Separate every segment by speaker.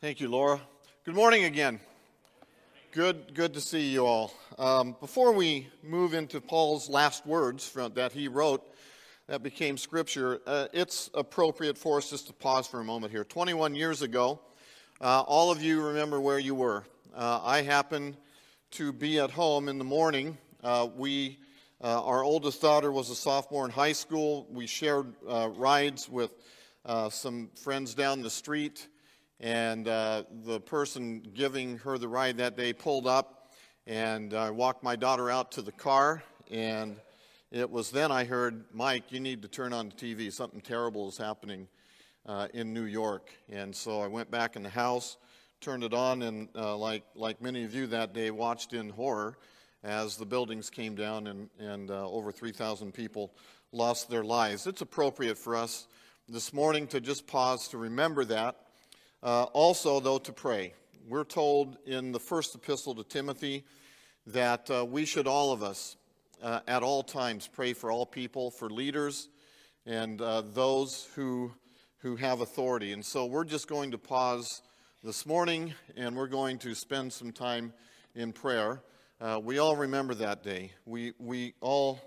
Speaker 1: Thank you, Laura. Good morning again. Good to see you all. Before we move into Paul's last words that he wrote that became scripture, it's appropriate for us just to pause for a moment here. 21 years ago, all of you remember where you were. I happened to be at home in the morning. Our oldest daughter was a sophomore in high school. We shared rides with some friends down the street. And the person giving her the ride that day pulled up, and I walked my daughter out to the car, and it was then I heard, "Mike, you need to turn on the TV. Something terrible is happening in New York." And so I went back in the house, turned it on, and like many of you that day, watched in horror as the buildings came down and over 3,000 people lost their lives. It's appropriate for us this morning to just pause to remember that. Also, though, to pray. We're told in the first epistle to Timothy that we should, all of us, at all times, pray for all people, for leaders, and those who have authority. And so we're just going to pause this morning, and we're going to spend some time in prayer. We all remember that day. We all.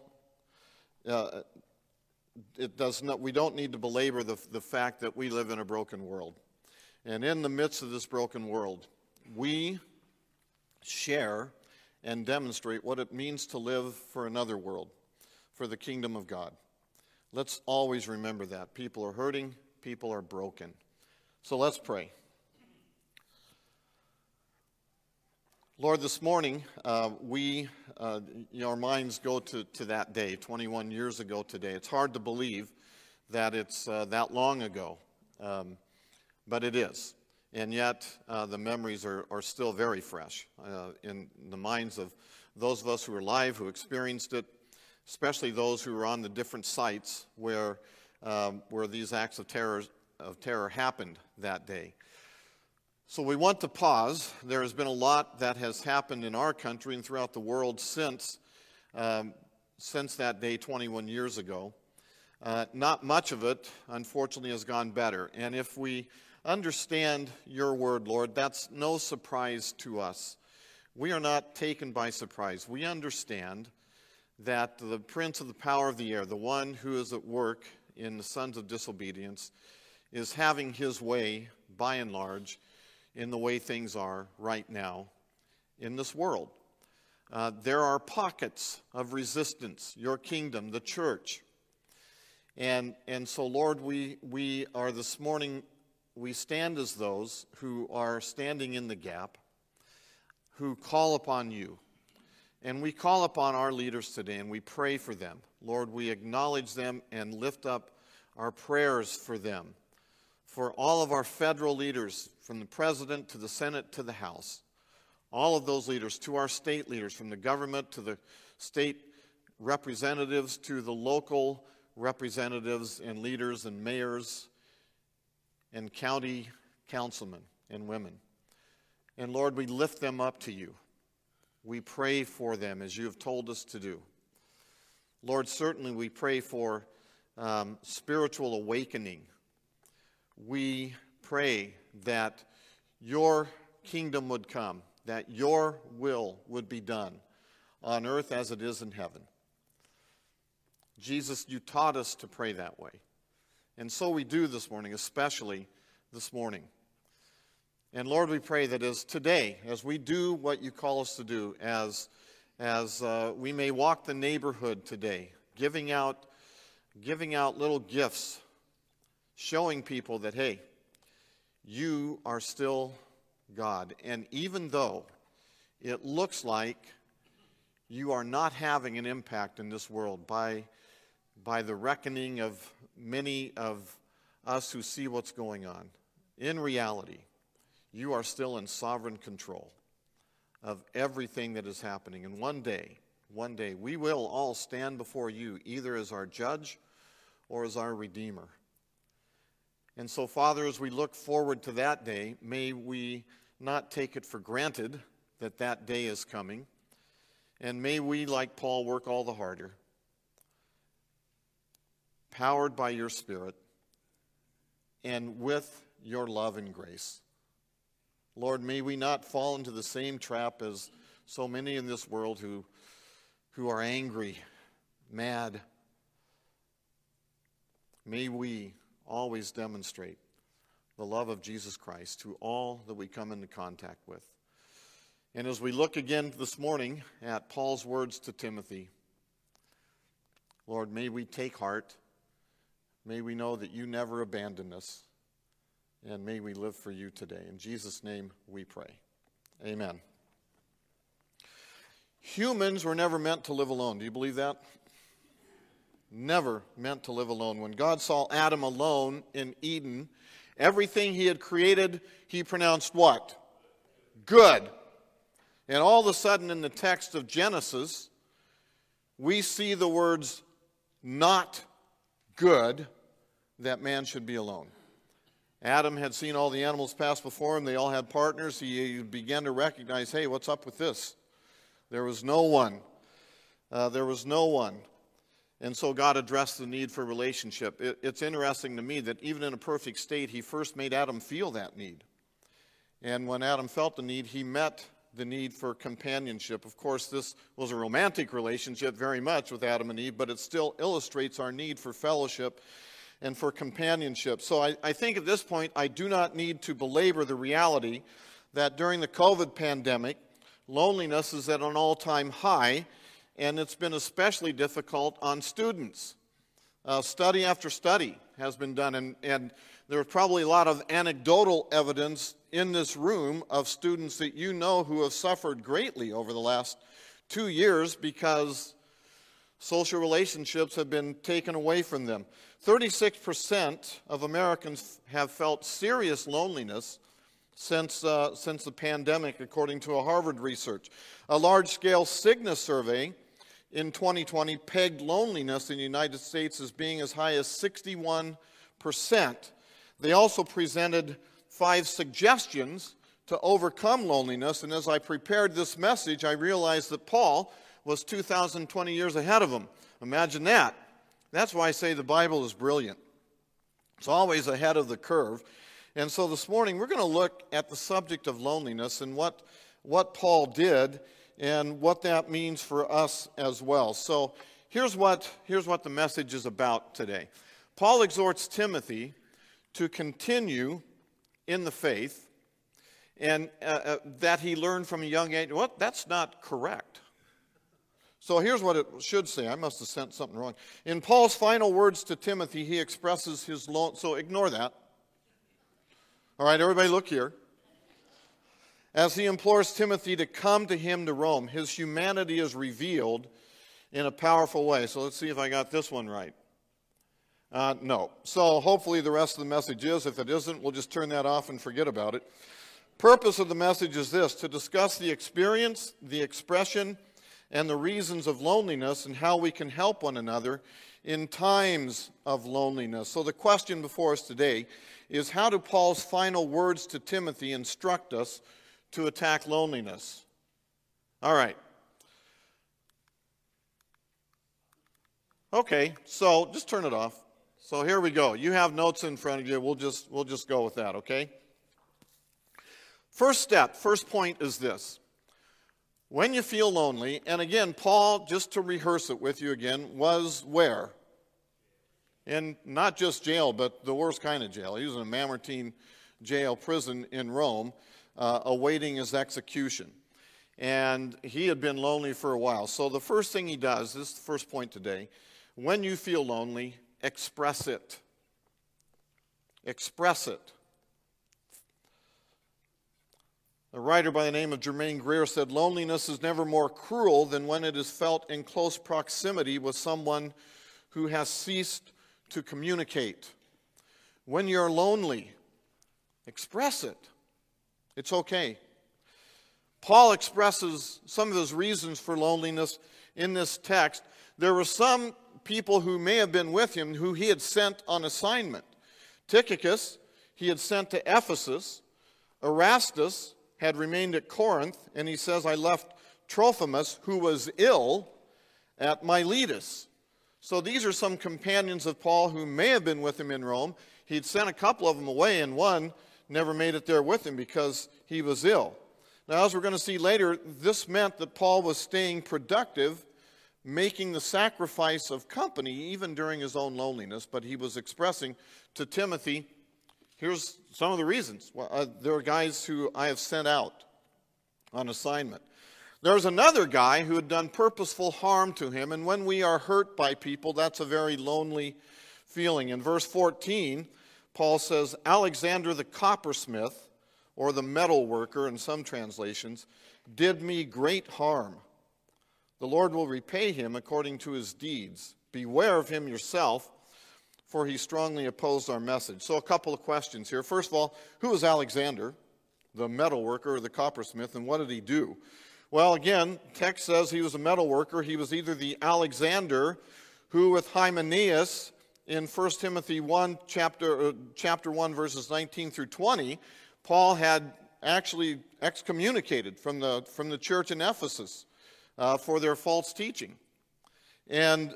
Speaker 1: We don't need to belabor the fact that we live in a broken world. And in the midst of this broken world, we share and demonstrate what it means to live for another world, for the kingdom of God. Let's always remember that. People are hurting, people are broken. So let's pray. Lord, this morning, our minds go to that day, 21 years ago today. It's hard to believe that it's that long ago. But it is, and yet the memories are still very fresh in the minds of those of us who are alive, who experienced it, especially those who were on the different sites where these acts of terror happened that day. So we want to pause. There has been a lot that has happened in our country and throughout the world since that day 21 years ago. Not much of it, unfortunately, has gone better. And if we understand your word, Lord, that's no surprise to us. We are not taken by surprise. We understand that the prince of the power of the air, the one who is at work in the sons of disobedience, is having his way, by and large, in the way things are right now in this world. There are pockets of resistance, your kingdom, the church. And so, Lord, we are this morning, we stand as those who are standing in the gap, who call upon you. And we call upon our leaders today, and we pray for them. Lord, we acknowledge them and lift up our prayers for them, for all of our federal leaders, from the president to the Senate to the House, all of those leaders, to our state leaders, from the government to the state representatives to the local representatives and leaders and mayors and county councilmen and women. And Lord, we lift them up to you. We pray for them as you have told us to do. Lord, certainly we pray for spiritual awakening. We pray that your kingdom would come, that your will would be done on earth as it is in heaven. Jesus, you taught us to pray that way. And so we do this morning, especially this morning. And Lord, we pray that as we do what you call us to do, as we may walk the neighborhood today, giving out little gifts, showing people that, hey, you are still God. And even though it looks like you are not having an impact in this world by the reckoning of many of us who see what's going on, in reality, you are still in sovereign control of everything that is happening. And one day, we will all stand before you, either as our judge or as our redeemer. And so, Father, as we look forward to that day, may we not take it for granted that that day is coming. And may we, like Paul, work all the harder, powered by your Spirit and with your love and grace. Lord, may we not fall into the same trap as so many in this world who are angry, mad. May we always demonstrate the love of Jesus Christ to all that we come into contact with. And as we look again this morning at Paul's words to Timothy, Lord, may we take heart. May we know that you never abandon us. And may we live for you today. In Jesus' name we pray. Amen. Humans were never meant to live alone. Do you believe that? Never meant to live alone. When God saw Adam alone in Eden, everything he had created, he pronounced what? Good. And all of a sudden in the text of Genesis, we see the words, not good, that man should be alone. Adam had seen all the animals pass before him. They all had partners. He began to recognize, hey, what's up with this? There was no one. There was no one. And so God addressed the need for relationship. It's interesting to me that even in a perfect state, he first made Adam feel that need. And when Adam felt the need, he met the need for companionship. Of course, this was a romantic relationship very much with Adam and Eve, but it still illustrates our need for fellowship and for companionship. So I think at this point, I do not need to belabor the reality that during the COVID pandemic, loneliness is at an all-time high, and it's been especially difficult on students. Study after study has been done, and there's probably a lot of anecdotal evidence in this room of students that you know who have suffered greatly over the last 2 years because social relationships have been taken away from them. 36% of Americans have felt serious loneliness since the pandemic, according to a Harvard research. A large-scale Cigna survey in 2020 pegged loneliness in the United States as being as high as 61%. They also presented 5 suggestions to overcome loneliness, and as I prepared this message, I realized that Paul was 2,020 years ahead of him. Imagine that. That's why I say the Bible is brilliant. It's always ahead of the curve. And so this morning we're going to look at the subject of loneliness and what Paul did and what that means for us as well. So here's what the message is about today. Paul exhorts Timothy to continue in the faith and that he learned from a young age. What? That's not correct. So here's what it should say. I must have sent something wrong. In Paul's final words to Timothy, he expresses his so ignore that. All right, everybody look here. As he implores Timothy to come to him to Rome, his humanity is revealed in a powerful way. So let's see if I got this one right. No. So hopefully the rest of the message is. If it isn't, we'll just turn that off and forget about it. Purpose of the message is this: to discuss the experience, the expression, and the reasons of loneliness and how we can help one another in times of loneliness. So the question before us today is, how do Paul's final words to Timothy instruct us to attack loneliness? All right. Okay, so just turn it off. So here we go. You have notes in front of you. We'll just go with that, okay? First step, first point is this. When you feel lonely, and again, Paul, just to rehearse it with you again, was where? In not just jail, but the worst kind of jail. He was in a Mamertine jail prison in Rome, awaiting his execution. And he had been lonely for a while. So the first thing he does, this is the first point today, when you feel lonely, express it. Express it. A writer by the name of Germaine Greer said, loneliness is never more cruel than when it is felt in close proximity with someone who has ceased to communicate. When you're lonely, express it. It's okay. Paul expresses some of his reasons for loneliness in this text. There were some people who may have been with him who he had sent on assignment. Tychicus, he had sent to Ephesus. Erastus had remained at Corinth, and he says, I left Trophimus, who was ill, at Miletus. So these are some companions of Paul who may have been with him in Rome. He'd sent a couple of them away, and one never made it there with him because he was ill. Now, as we're going to see later, this meant that Paul was staying productive, making the sacrifice of company even during his own loneliness, but he was expressing to Timothy, here's some of the reasons. There are guys who I have sent out on assignment. There's another guy who had done purposeful harm to him, and when we are hurt by people, that's a very lonely feeling. In verse 14, Paul says, Alexander the coppersmith, or the metal worker in some translations, did me great harm. The Lord will repay him according to his deeds. Beware of him yourself, for he strongly opposed our message. So a couple of questions here. First of all, who is Alexander, the metal worker or the coppersmith, and what did he do? Well, again, text says he was a metal worker. He was either the Alexander who with Hymenaeus in 1 Timothy 1, chapter 1, verses 19 through 20, Paul had actually excommunicated from the church in Ephesus for their false teaching. And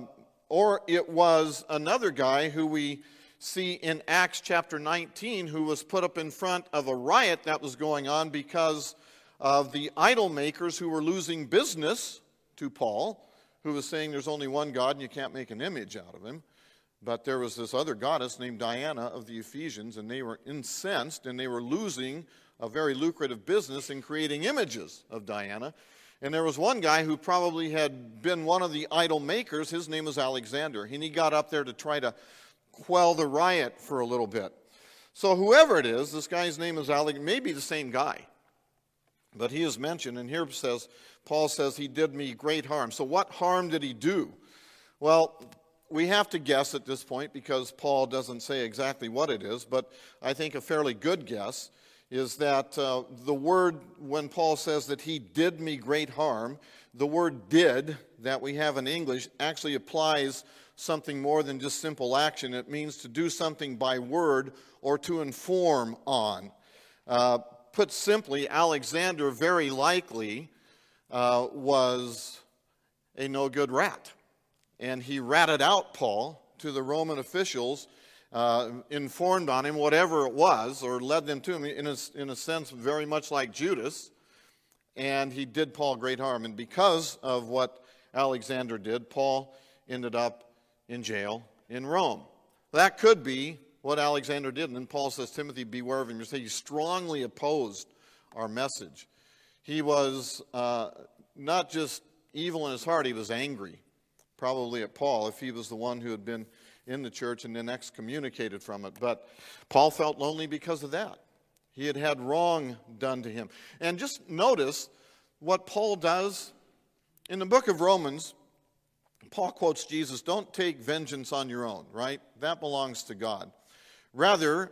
Speaker 1: or it was another guy who we see in Acts chapter 19 who was put up in front of a riot that was going on because of the idol makers who were losing business to Paul, who was saying there's only one God and you can't make an image out of him. But there was this other goddess named Diana of the Ephesians, and they were incensed, and they were losing a very lucrative business in creating images of Diana. And there was one guy who probably had been one of the idol makers. His name was Alexander, and he got up there to try to quell the riot for a little bit. So whoever it is, this guy's name is Alexander, maybe the same guy. But he is mentioned, and here Paul says he did me great harm. So what harm did he do? Well, we have to guess at this point because Paul doesn't say exactly what it is, but I think a fairly good guess is that the word, when Paul says that he did me great harm, the word did that we have in English actually applies something more than just simple action. It means to do something by word or to inform on. Put simply, Alexander very likely was a no-good rat. And he ratted out Paul to the Roman officials, informed on him, whatever it was, or led them to him, in a sense very much like Judas. And he did Paul great harm. And because of what Alexander did, Paul ended up in jail in Rome. That could be what Alexander did. And then Paul says, Timothy, beware of him. He strongly opposed our message. He was not just evil in his heart, he was angry. Probably at Paul, if he was the one who had been in the church and then excommunicated from it. But Paul felt lonely because of that. He had had wrong done to him. And just notice what Paul does. In the book of Romans, Paul quotes Jesus, don't take vengeance on your own, right? That belongs to God. Rather,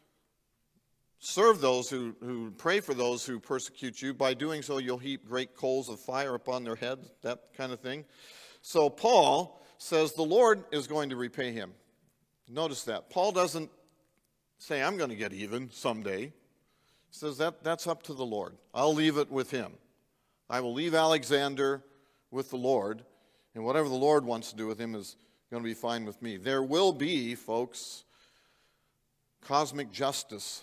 Speaker 1: serve those who pray for those who persecute you. By doing so, you'll heap great coals of fire upon their heads, that kind of thing. So Paul says the Lord is going to repay him. Notice that. Paul doesn't say, I'm going to get even someday. He says that's up to the Lord. I'll leave it with him. I will leave Alexander with the Lord, and whatever the Lord wants to do with him is going to be fine with me. There will be, folks, cosmic justice.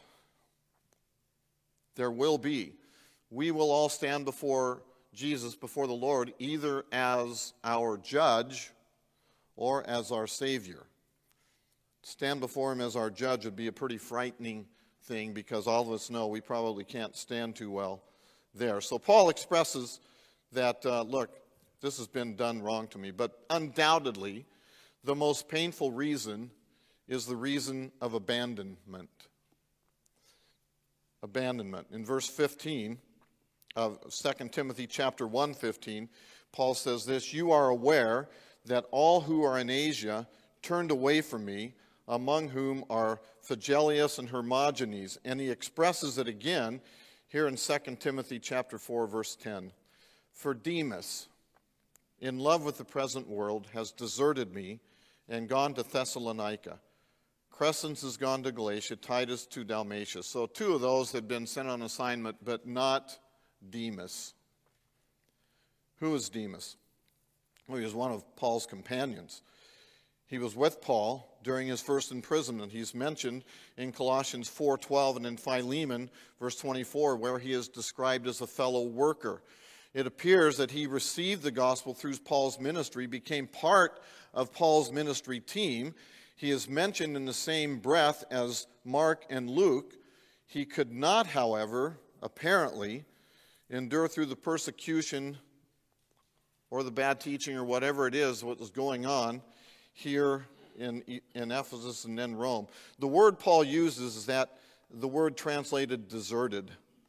Speaker 1: There will be. We will all stand before Jesus, before the Lord, either as our judge or as our Savior. Stand before him as our judge would be a pretty frightening thing because all of us know we probably can't stand too well there. So Paul expresses that, look, this has been done wrong to me. But undoubtedly, the most painful reason is the reason of abandonment. Abandonment. In verse 15 of 2 Timothy chapter 1:15, Paul says this, you are aware that all who are in Asia turned away from me, among whom are Phygellus and Hermogenes. And he expresses it again here in 2 Timothy chapter 4, verse 10. For Demas, in love with the present world, has deserted me and gone to Thessalonica. Crescens has gone to Galatia, Titus to Dalmatia. So two of those have been sent on assignment, but not Demas. Who is Demas? Well, he was one of Paul's companions. He was with Paul during his first imprisonment. He's mentioned in Colossians 4:12 and in Philemon, verse 24, where he is described as a fellow worker. It appears that he received the gospel through Paul's ministry, became part of Paul's ministry team. He is mentioned in the same breath as Mark and Luke. He could not, however, apparently, endure through the persecution or the bad teaching or whatever it is, what was going on here in Ephesus and then Rome. The word Paul uses is that the word translated deserted.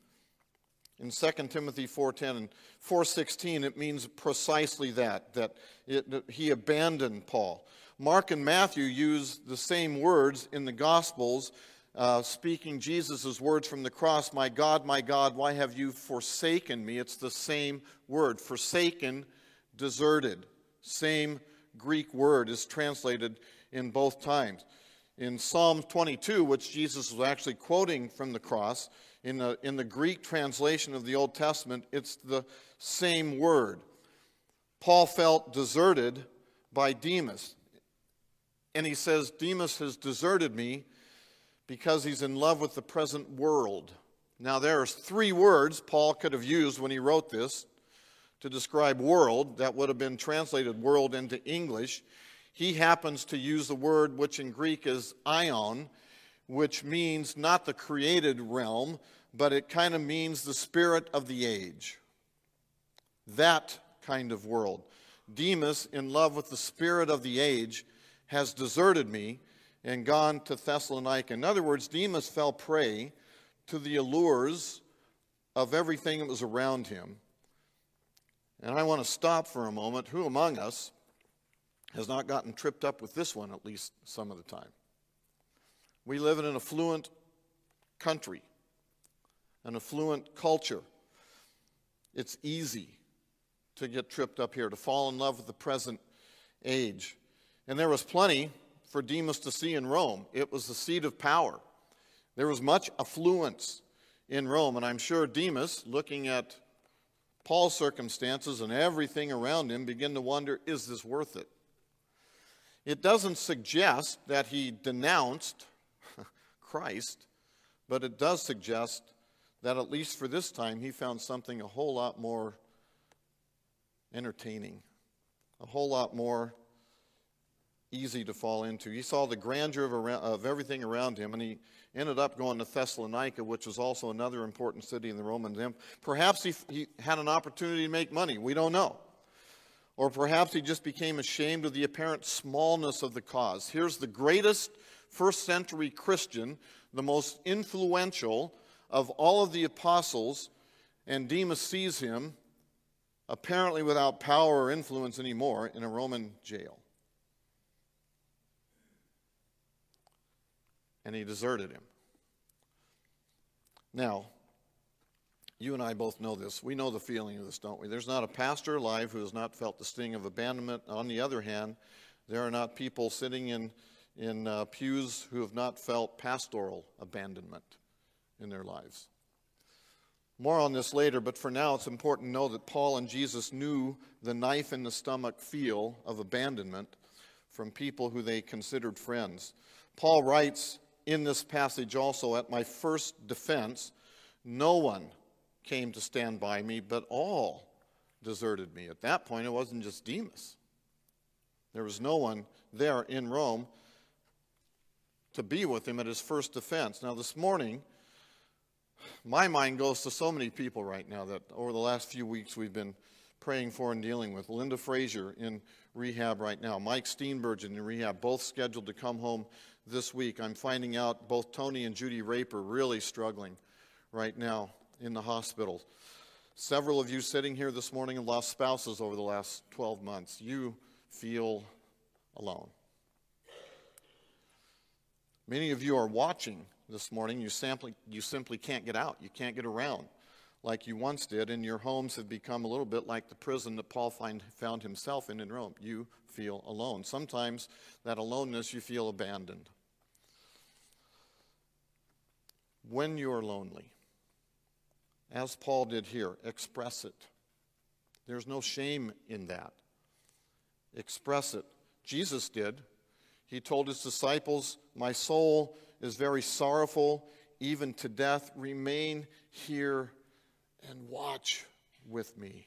Speaker 1: In 2 Timothy 4:10 and 4:16, it means precisely that he abandoned Paul. Mark and Matthew use the same words in the Gospels, speaking Jesus' words from the cross, my God, why have you forsaken me? It's the same word, forsaken, deserted. Same Greek word is translated in both times. In Psalm 22, which Jesus was actually quoting from the cross, in the Greek translation of the Old Testament, it's the same word. Paul felt deserted by Demas. And he says, Demas has deserted me because he's in love with the present world. Now there's three words Paul could have used when he wrote this to describe world. That would have been translated world into English. He happens to use the word which in Greek is aion, which means not the created realm, but it kind of means the spirit of the age. That kind of world. Demas, in love with the spirit of the age, has deserted me and gone to Thessalonica. In other words, Demas fell prey to the allures of everything that was around him. And I want to stop for a moment. Who among us has not gotten tripped up with this one at least some of the time? We live in an affluent country, an affluent culture. It's easy to get tripped up here, to fall in love with the present age. And there was plenty for Demas to see in Rome. It was the seat of power. There was much affluence in Rome, and I'm sure Demas, looking at Paul's circumstances and everything around him, began to wonder, is this worth it? It doesn't suggest that he denounced Christ, but it does suggest that at least for this time he found something a whole lot more entertaining, a whole lot more easy to fall into. He saw the grandeur of everything around him, and he ended up going to Thessalonica, which was also another important city in the Roman Empire. Perhaps he had an opportunity to make money. We don't know. Or perhaps he just became ashamed of the apparent smallness of the cause. Here's the greatest first century Christian, the most influential of all of the apostles, and Demas sees him, apparently without power or influence anymore, in a Roman jail. And he deserted him. Now, you and I both know this. We know the feeling of this, don't we? There's not a pastor alive who has not felt the sting of abandonment. On the other hand, there are not people sitting in pews who have not felt pastoral abandonment in their lives. More on this later, but for now it's important to know that Paul and Jesus knew the knife in the stomach feel of abandonment from people who they considered friends. Paul writes in this passage also, at my first defense, no one came to stand by me, but all deserted me. At that point, it wasn't just Demas. There was no one there in Rome to be with him at his first defense. Now, this morning, my mind goes to so many people right now that over the last few weeks we've been praying for and dealing with. Linda Frazier in rehab right now. Mike Steenburgen in rehab, both scheduled to come home this week. I'm finding out both Tony and Judy Raper really struggling right now in the hospital. Several of you sitting here this morning have lost spouses over the last 12 months. You feel alone. Many of you are watching this morning. You simply can't get out. You can't get around like you once did, and your homes have become a little bit like the prison that Paul found himself in Rome. You feel alone. Sometimes that aloneness, you feel abandoned. When you are lonely, as Paul did here, express it. There's no shame in that. Express it. Jesus did. He told his disciples, "My soul is very sorrowful, even to death. Remain here and watch with me."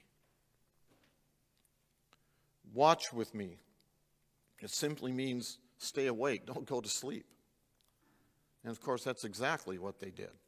Speaker 1: Watch with me. It simply means stay awake, don't go to sleep. And of course, that's exactly what they did.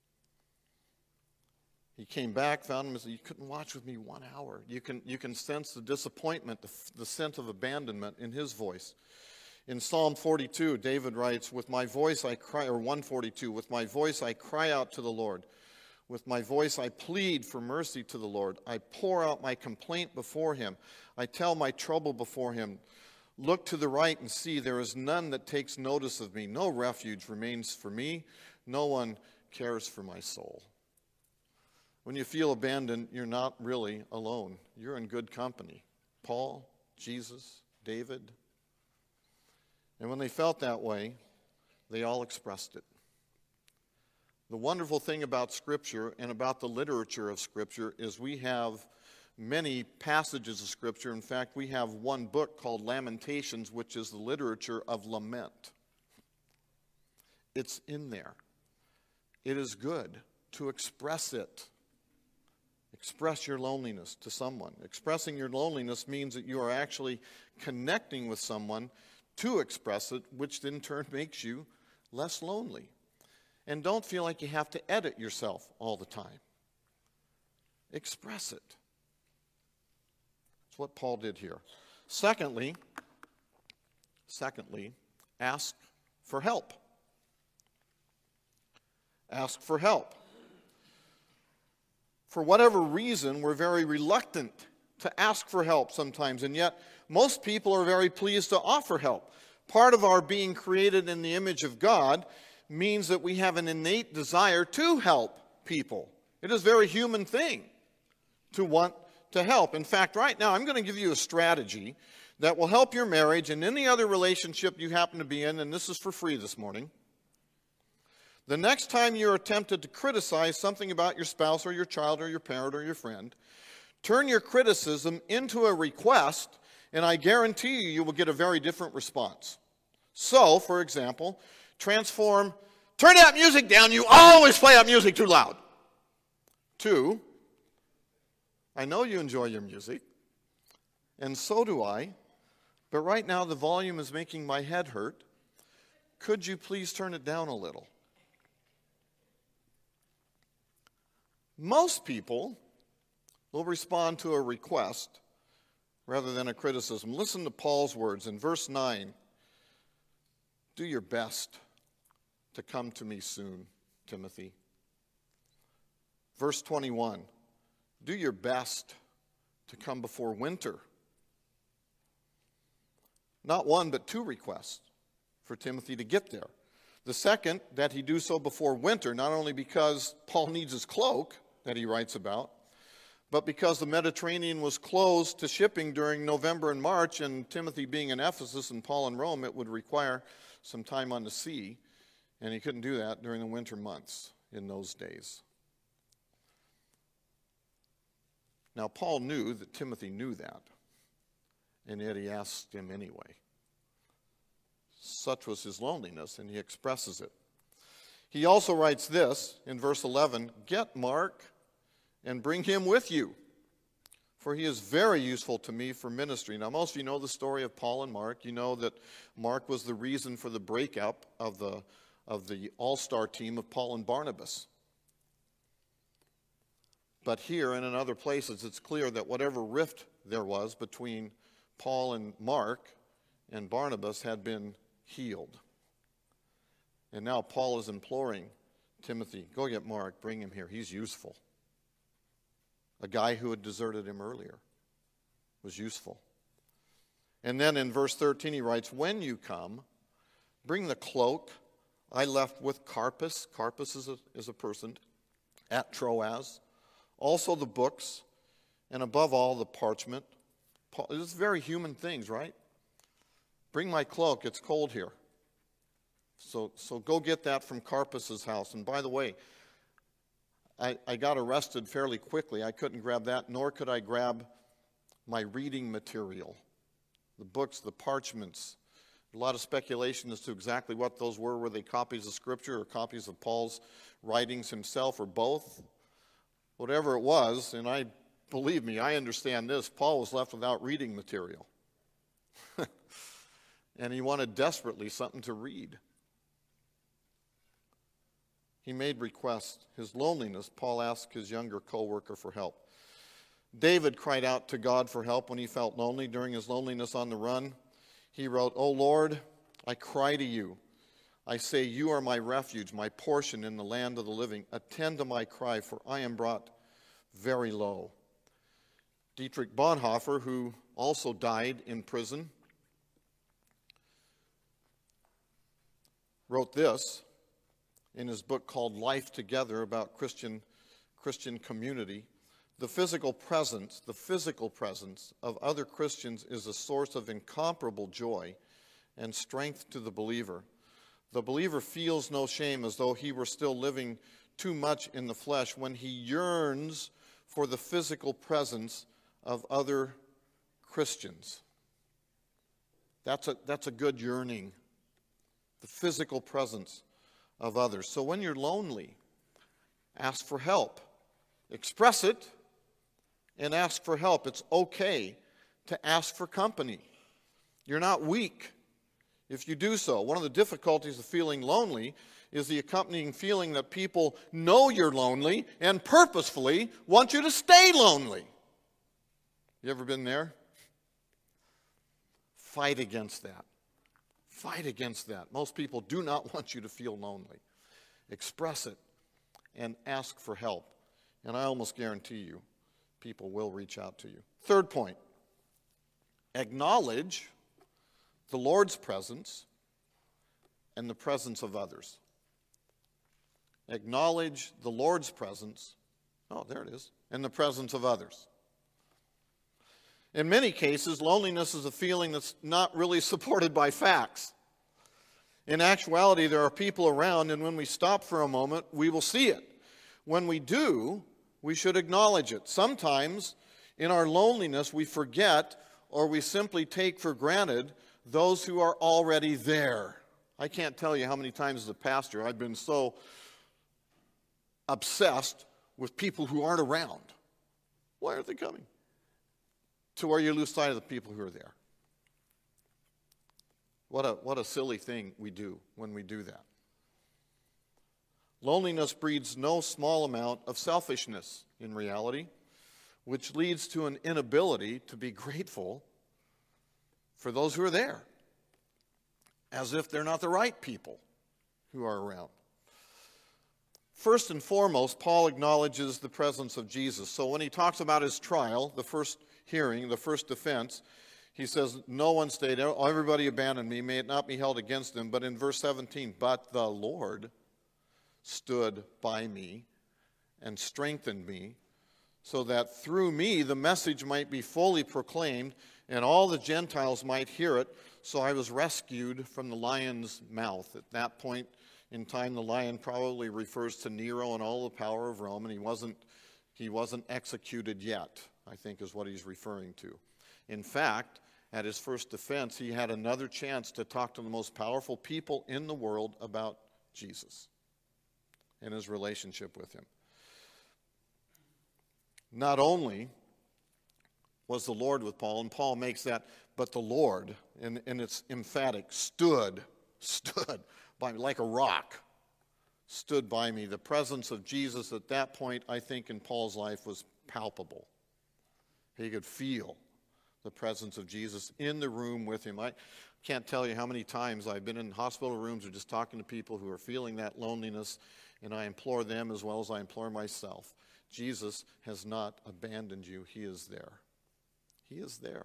Speaker 1: He came back, found him, and said, "You couldn't watch with me 1 hour." You can sense the disappointment, the sense of abandonment in his voice. In Psalm 42, David writes, "With my voice I cry," or 142, "With my voice I cry out to the Lord. With my voice I plead for mercy to the Lord. I pour out my complaint before him. I tell my trouble before him. Look to the right and see, there is none that takes notice of me. No refuge remains for me. No one cares for my soul." When you feel abandoned, you're not really alone. You're in good company. Paul, Jesus, David. And when they felt that way, they all expressed it. The wonderful thing about Scripture and about the literature of Scripture is we have many passages of Scripture. In fact, we have one book called Lamentations, which is the literature of lament. It's in there. It is good to express it. Express your loneliness to someone. Expressing your loneliness means that you are actually connecting with someone to express it, which in turn makes you less lonely. And don't feel like you have to edit yourself all the time. Express it. That's what Paul did here. Secondly, ask for help. Ask for help. For whatever reason, we're very reluctant to ask for help sometimes, and yet most people are very pleased to offer help. Part of our being created in the image of God means that we have an innate desire to help people. It is a very human thing to want to help. In fact, right now, I'm going to give you a strategy that will help your marriage and any other relationship you happen to be in, and this is for free this morning. The next time you're tempted to criticize something about your spouse or your child or your parent or your friend, turn your criticism into a request, and I guarantee you will get a very different response. So, for example, transform, "Turn that music down, you always play that music too loud," to, "I know you enjoy your music, and so do I, but right now the volume is making my head hurt. Could you please turn it down a little?" Most people will respond to a request rather than a criticism. Listen to Paul's words in verse 9. "Do your best to come to me soon, Timothy." Verse 21. "Do your best to come before winter." Not one, but two requests for Timothy to get there. The second, that he do so before winter, not only because Paul needs his cloak that he writes about, but because the Mediterranean was closed to shipping during November and March, and Timothy being in Ephesus and Paul in Rome, it would require some time on the sea, and he couldn't do that during the winter months in those days. Now, Paul knew that Timothy knew that, and yet he asked him anyway. Such was his loneliness, and he expresses it. He also writes this in verse 11, "Get Mark and bring him with you, for he is very useful to me for ministry." Now, most of you know the story of Paul and Mark. You know that Mark was the reason for the breakup of the all-star team of Paul and Barnabas. But here and in other places, it's clear that whatever rift there was between Paul and Mark and Barnabas had been healed. And now Paul is imploring Timothy, "Go get Mark, bring him here. He's useful." A guy who had deserted him earlier was useful. And then in verse 13 he writes, "When you come, bring the cloak I left with Carpus." Carpus is a person at Troas. "Also the books, and above all the parchment." This is very human things, right? "Bring my cloak, it's cold here. So go get that from Carpus's house." And by the way, I got arrested fairly quickly. I couldn't grab that, nor could I grab my reading material, the books, the parchments, A lot of speculation as to exactly what those were. Were they copies of Scripture or copies of Paul's writings himself, or both? Whatever it was, and believe me, I understand this, Paul was left without reading material. And he wanted desperately something to read. He made requests. His loneliness, Paul asked his younger co-worker for help. David cried out to God for help when he felt lonely during his loneliness on the run. He wrote, "O Lord, I cry to you. I say, you are my refuge, my portion in the land of the living. Attend to my cry, for I am brought very low." Dietrich Bonhoeffer, who also died in prison, wrote this in his book called Life Together about Christian community. The physical presence of other Christians is a source of incomparable joy and strength to the believer. The believer feels no shame, as though he were still living too much in the flesh, when he yearns for the physical presence of other Christians. That's a good yearning. The physical presence of others. So when you're lonely, ask for help. Express it and ask for help. It's okay to ask for company. You're not weak if you do so. One of the difficulties of feeling lonely is the accompanying feeling that people know you're lonely and purposefully want you to stay lonely. You ever been there? Fight against that. Fight against that. Most people do not want you to feel lonely. Express it and ask for help. And I almost guarantee you, people will reach out to you. Third point, acknowledge the Lord's presence and the presence of others. Acknowledge the Lord's presence, there it is, and the presence of others. In many cases, loneliness is a feeling that's not really supported by facts. In actuality, there are people around, and when we stop for a moment, we will see it. When we do, we should acknowledge it. Sometimes, in our loneliness, we forget or we simply take for granted those who are already there. I can't tell you how many times as a pastor I've been so obsessed with people who aren't around. Why aren't they coming? To where you lose sight of the people who are there. What a silly thing we do when we do that. Loneliness breeds no small amount of selfishness in reality, which leads to an inability to be grateful for those who are there, as if they're not the right people who are around. First and foremost, Paul acknowledges the presence of Jesus. So when he talks about his trial, the first hearing, the first defense, he says, no one stayed, everybody abandoned me, may it not be held against them. But in verse 17, but the Lord stood by me and strengthened me, so that through me the message might be fully proclaimed and all the Gentiles might hear it. So I was rescued from the lion's mouth. At that point in time, the lion probably refers to Nero and all the power of Rome, and he wasn't executed yet, I think is what he's referring to. In fact, at his first defense, he had another chance to talk to the most powerful people in the world about Jesus and his relationship with him. Not only was the Lord with Paul, and Paul makes that, but the Lord, and it's emphatic, stood by me like a rock, stood by me. The presence of Jesus at that point, I think, in Paul's life was palpable. He could feel the presence of Jesus in the room with him. I can't tell you how many times I've been in hospital rooms or just talking to people who are feeling that loneliness, and I implore them as well as I implore myself. Jesus has not abandoned you. He is there. He is there.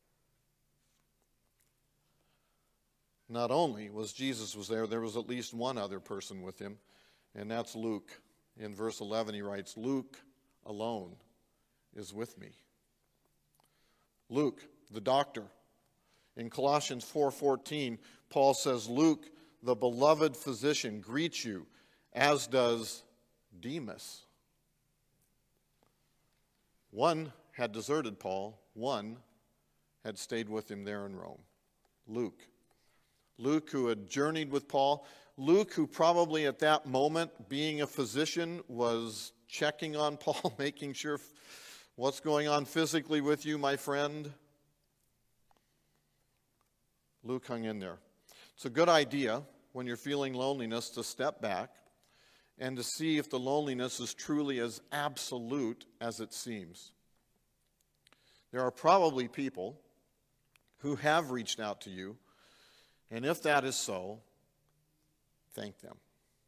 Speaker 1: Not only was Jesus there was at least one other person with him, and that's Luke. In verse 11 he writes, Luke alone is with me. Luke, the doctor. In Colossians 4:14, Paul says, Luke, the beloved physician, greets you, as does Demas. One had deserted Paul. One had stayed with him there in Rome. Luke. Luke, who had journeyed with Paul. Luke, who probably at that moment, being a physician, was checking on Paul, making sure what's going on physically with you, my friend. Luke hung in there. It's a good idea when you're feeling loneliness to step back and to see if the loneliness is truly as absolute as it seems. There are probably people who have reached out to you, and if that is so, thank them.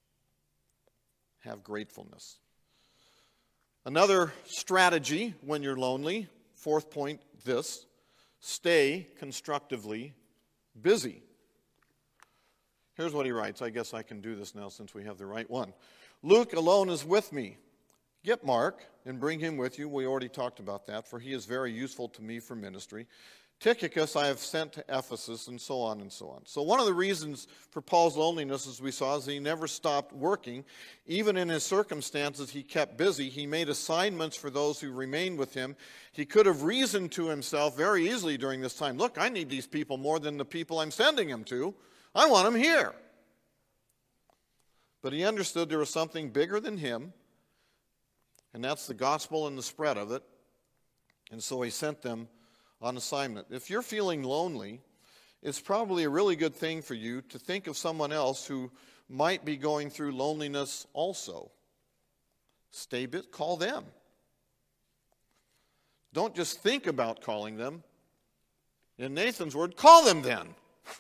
Speaker 1: Have gratefulness. Another strategy when you're lonely, fourth point, this: stay constructively busy. Here's what he writes. I guess I can do this now since we have the right one. Luke alone is with me. Get Mark and bring him with you. We already talked about that, for he is very useful to me for ministry. Tychicus I have sent to Ephesus, and so on and so on. So one of the reasons for Paul's loneliness, as we saw, is he never stopped working. Even in his circumstances, he kept busy. He made assignments for those who remained with him. He could have reasoned to himself very easily during this time, look, I need these people more than the people I'm sending them to. I want them here. But he understood there was something bigger than him, and that's the gospel and the spread of it. And so he sent them on assignment. If you're feeling lonely, it's probably a really good thing for you to think of someone else who might be going through loneliness also. Call them. Don't just think about calling them. In Nathan's word, call them then.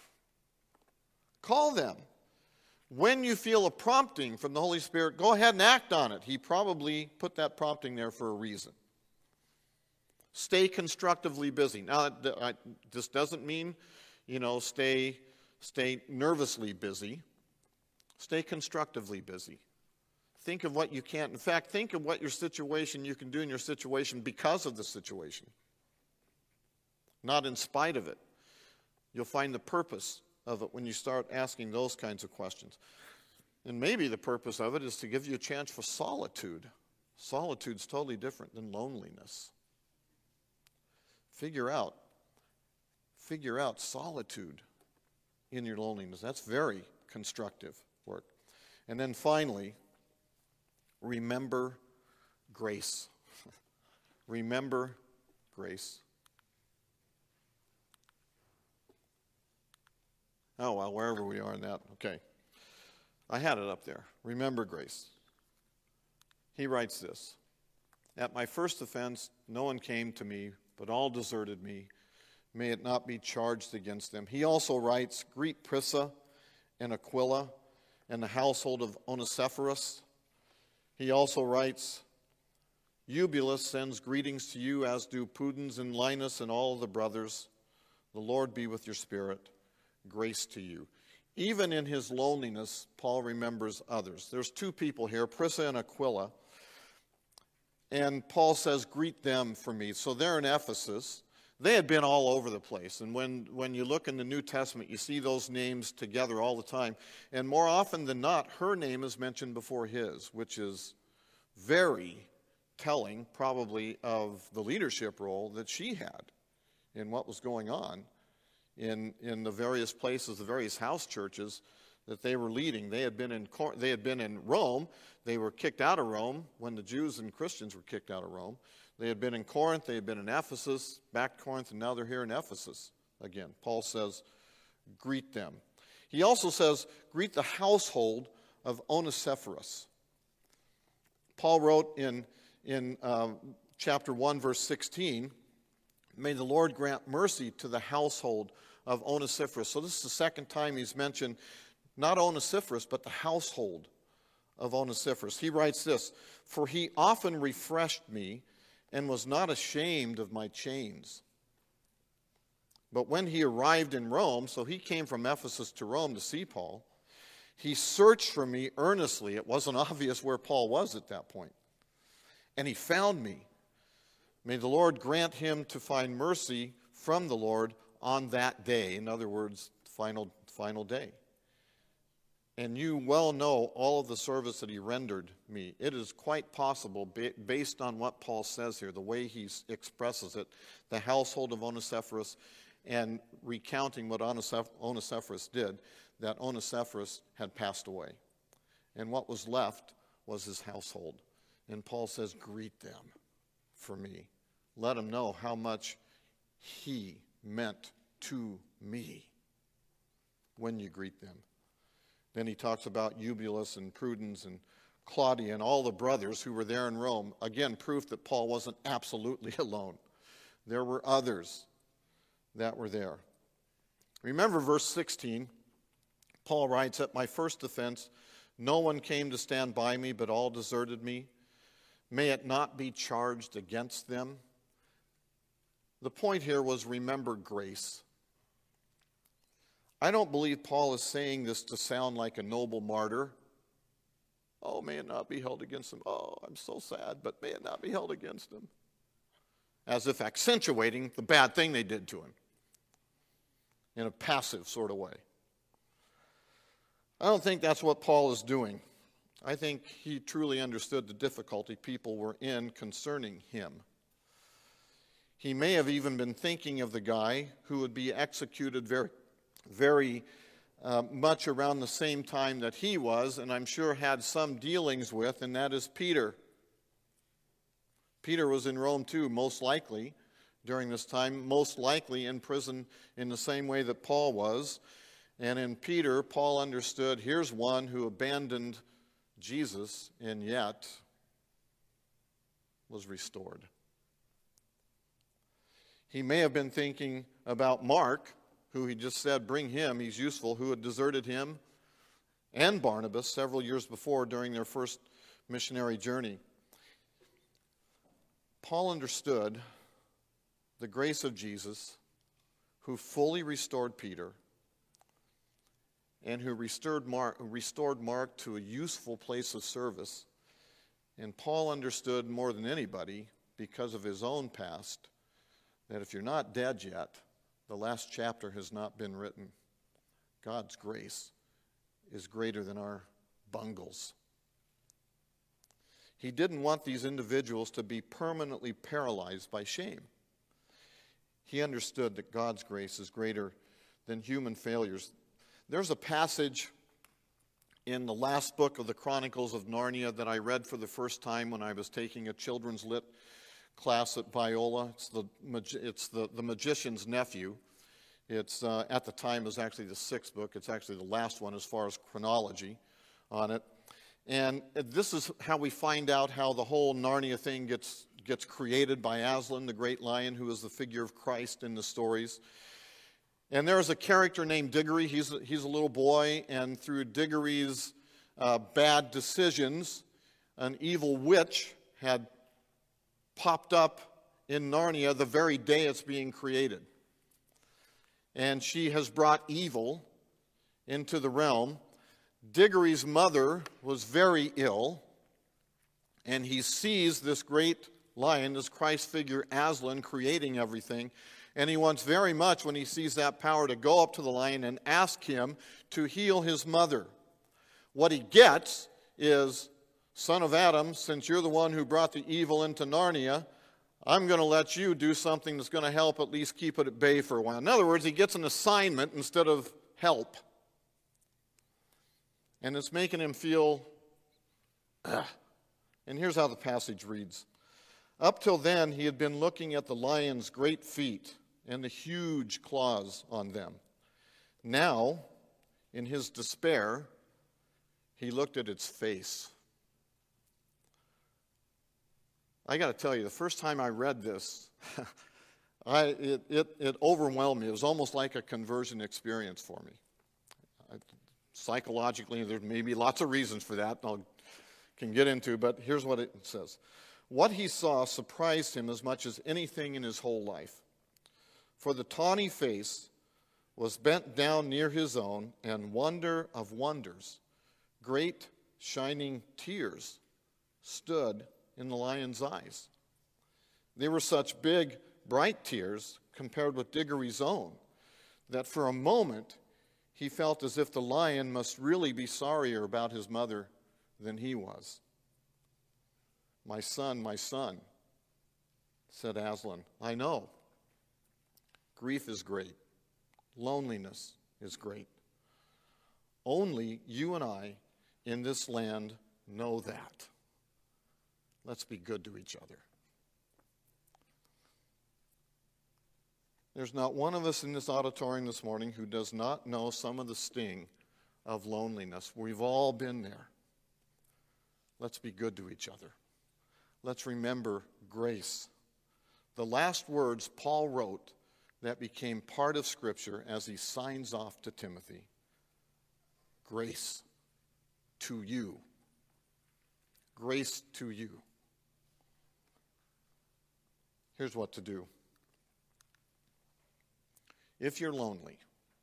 Speaker 1: Call them. When you feel a prompting from the Holy Spirit, go ahead and act on it. He probably put that prompting there for a reason. Stay constructively busy. Now, this doesn't mean, stay nervously busy. Stay constructively busy. Think of what you can. In fact, think of what you can do in your situation because of the situation, not in spite of it. You'll find the purpose of it when you start asking those kinds of questions. And maybe the purpose of it is to give you a chance for solitude. Solitude's totally different than loneliness. Figure out solitude in your loneliness. That's very constructive work. And then finally, remember grace. Remember grace. Oh, well, wherever we are in that. Okay. I had it up there. Remember grace. He writes this: At my first offense, no one came to me, but all deserted me. May it not be charged against them. He also writes, greet Prisca and Aquila and the household of Onesiphorus. He also writes, Eubulus sends greetings to you, as do Pudens and Linus and all the brothers. The Lord be with your spirit. Grace to you. Even in his loneliness, Paul remembers others. There's two people here, Prisca and Aquila. And Paul says, greet them for me. So they're in Ephesus. They had been all over the place. And when you look in the New Testament, you see those names together all the time. And more often than not, her name is mentioned before his, which is very telling, probably, of the leadership role that she had in what was going on in the various places, the various house churches that they were leading. They had been in Rome. They were kicked out of Rome when the Jews and Christians were kicked out of Rome. They had been in Corinth. They had been in Ephesus, back to Corinth, and now they're here in Ephesus again. Paul says, greet them. He also says, greet the household of Onesiphorus. Paul wrote in chapter 1, verse 16, may the Lord grant mercy to the household of Onesiphorus. So this is the second time he's mentioned not Onesiphorus, but the household of Onesiphorus. He writes this, for he often refreshed me and was not ashamed of my chains. But when he arrived in Rome, so he came from Ephesus to Rome to see Paul, he searched for me earnestly. It wasn't obvious where Paul was at that point. And he found me. May the Lord grant him to find mercy from the Lord on that day. In other words, final day. And you well know all of the service that he rendered me. It is quite possible, based on what Paul says here, the way he expresses it, the household of Onesiphorus, and recounting what Onesiphorus did, that Onesiphorus had passed away. And what was left was his household. And Paul says, greet them for me. Let them know how much he meant to me when you greet them. Then he talks about Eubulus and Prudence and Claudia and all the brothers who were there in Rome. Again, proof that Paul wasn't absolutely alone. There were others that were there. Remember verse 16. Paul writes, at my first offense, no one came to stand by me, but all deserted me. May it not be charged against them. The point here was remember grace. I don't believe Paul is saying this to sound like a noble martyr. Oh, may it not be held against him. Oh, I'm so sad, but may it not be held against him. As if accentuating the bad thing they did to him in a passive sort of way. I don't think that's what Paul is doing. I think he truly understood the difficulty people were in concerning him. He may have even been thinking of the guy who would be executed very much around the same time that he was, and I'm sure had some dealings with, and that is Peter. Peter was in Rome too, most likely, during this time, most likely in prison in the same way that Paul was. And in Peter, Paul understood, here's one who abandoned Jesus and yet was restored. He may have been thinking about Mark, who he just said, bring him, he's useful, who had deserted him and Barnabas several years before during their first missionary journey. Paul understood the grace of Jesus, who fully restored Peter and who restored Mark to a useful place of service. And Paul understood more than anybody, because of his own past, that if you're not dead yet, the last chapter has not been written. God's grace is greater than our bungles. He didn't want these individuals to be permanently paralyzed by shame. He understood that God's grace is greater than human failures. There's a passage in the last book of the Chronicles of Narnia that I read for the first time when I was taking a children's lit class at Biola. It's the Magician's Nephew. It's at the time was actually the sixth book. It's actually the last one as far as chronology on it. And this is how we find out how the whole Narnia thing gets created by Aslan, the great lion, who is the figure of Christ in the stories. And there's a character named Diggory. He's a little boy, and through Diggory's bad decisions, an evil witch had popped up in Narnia the very day it's being created. And she has brought evil into the realm. Diggory's mother was very ill, and he sees this great lion, this Christ figure, Aslan, creating everything. And he wants very much, when he sees that power, to go up to the lion and ask him to heal his mother. What he gets is, son of Adam, since you're the one who brought the evil into Narnia, I'm going to let you do something that's going to help at least keep it at bay for a while. In other words, he gets an assignment instead of help. And it's making him feel, And here's how the passage reads. Up till then, he had been looking at the lion's great feet and the huge claws on them. Now, in his despair, he looked at its face. I got to tell you, the first time I read this, it overwhelmed me. It was almost like a conversion experience for me. Psychologically, there may be lots of reasons for that I can get into, but here's what it says. What he saw surprised him as much as anything in his whole life. For the tawny face was bent down near his own, and wonder of wonders, great shining tears stood in the lion's eyes. They were such big, bright tears compared with Diggory's own that for a moment he felt as if the lion must really be sorrier about his mother than he was. My son, said Aslan, I know. Grief is great. Loneliness is great. Only you and I in this land know that. Let's be good to each other. There's not one of us in this auditorium this morning who does not know some of the sting of loneliness. We've all been there. Let's be good to each other. Let's remember grace. The last words Paul wrote that became part of Scripture as he signs off to Timothy. Grace to you. Grace to you. Here's what to do. If you're lonely,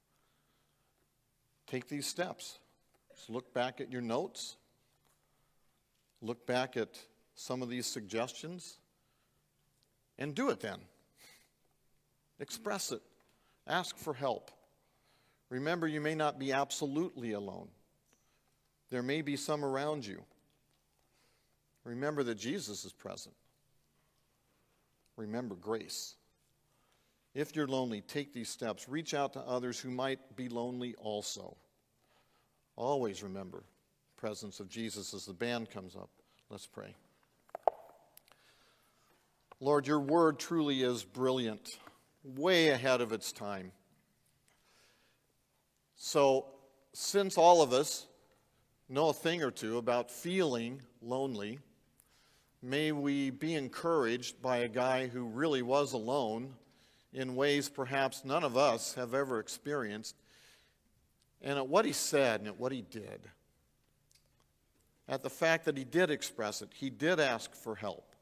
Speaker 1: take these steps. Just look back at your notes. Look back at some of these suggestions. And do it then. Express it. Ask for help. Remember, you may not be absolutely alone. There may be some around you. Remember that Jesus is present. Remember grace. If you're lonely, take these steps. Reach out to others who might be lonely also. Always remember the presence of Jesus as the band comes up. Let's pray. Lord, your word truly is brilliant, way ahead of its time. So, since all of us know a thing or two about feeling lonely, may we be encouraged by a guy who really was alone in ways perhaps none of us have ever experienced, and at what he said and at what he did. At the fact that he did express it, he did ask for help.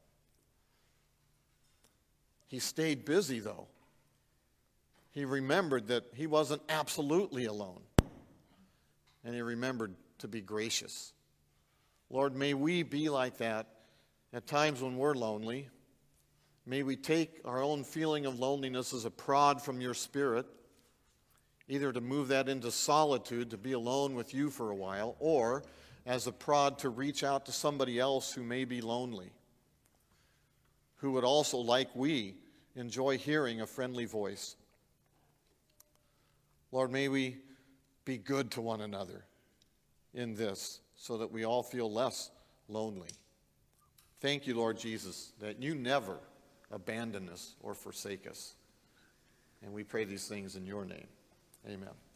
Speaker 1: He stayed busy, though. He remembered that he wasn't absolutely alone, and he remembered to be gracious. Lord, may we be like that at times when we're lonely. May we take our own feeling of loneliness as a prod from your Spirit, either to move that into solitude, to be alone with you for a while, or as a prod to reach out to somebody else who may be lonely, who would also, like we, enjoy hearing a friendly voice. Lord, may we be good to one another in this so that we all feel less lonely. Thank you, Lord Jesus, that you never abandon us or forsake us. And we pray these things in your name. Amen.